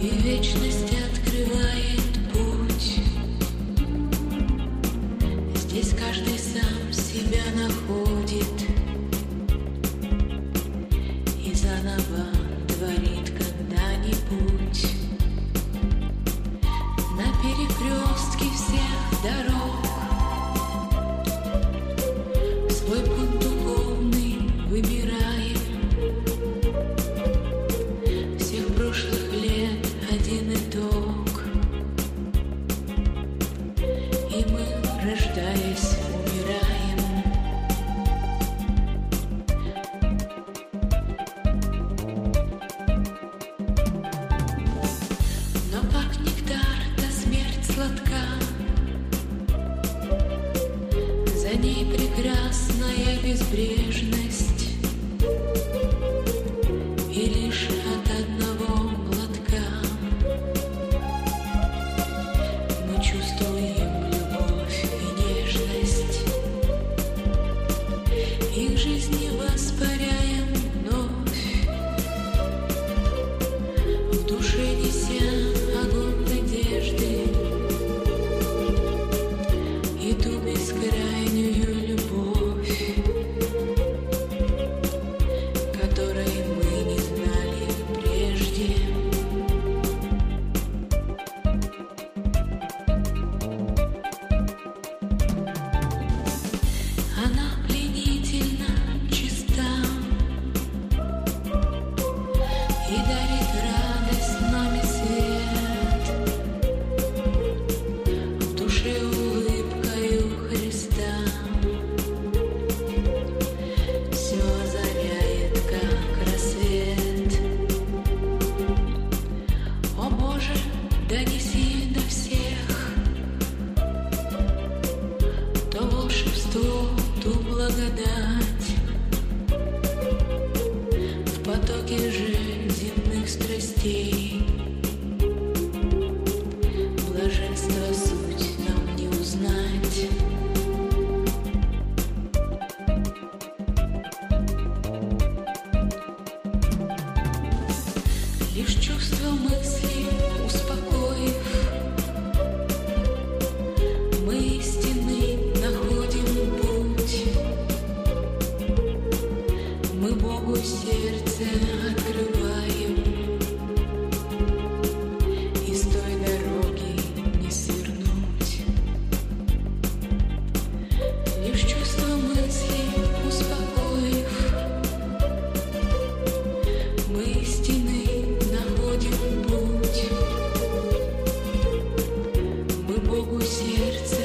и вечность открывает путь. Здесь каждый сам себя находит и заново творит когда-нибудь. На перекрестке всех дорог свой путь духовный выбираем. Всех прошлых лет один итог, и мы, рождаясь, умираем. Но как нектар, та смерть сладка, за ней прекрасная безбрежность, и лишь от одного глотка мы чувствуем любовь и нежность, и к жизни воспаряем вновь, в душе неся огонь надежды и ту бескрайнюю любовь, которой мы не знали прежде. Она пленительно чиста и дарит радость нам и свет, в душе улыбкою Христа все озаряет, как рассвет. О Боже, донеси до всех то волшебство, ту благодать в потоке же земных страстей. Блаженство суть нам не узнать. Лишь чувство мысли успокоив, мы истины находим путь. Мы Богу сердце открываем, и с той дороги не свернуть. Лишь чувство мысли успокоив, мы истины находим путь. Мы Богу сердце